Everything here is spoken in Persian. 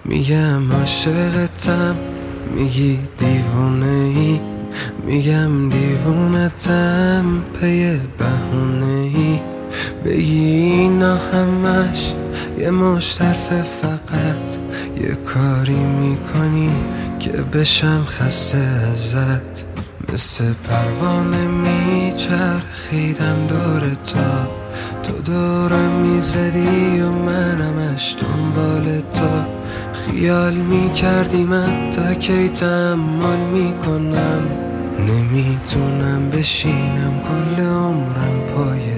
میگم عاشقتم، میگی دیوونه ای، میگم دیوونتم پی بهونه ای. بگی اینا همش یه مشترفه، فقط یه کاری میکنی که بشم خسته ازت. مثل پروانه میچرخیدم دور تو دورم میزدی و منمش دنبال تو. خیال میکردی من تا کی تحمل میکنم، نمیتونم بشینم کل عمرم پای